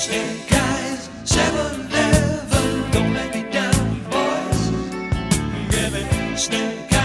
Snake eyes, 7-Eleven, don't let me down, boys. Give me snake eyes.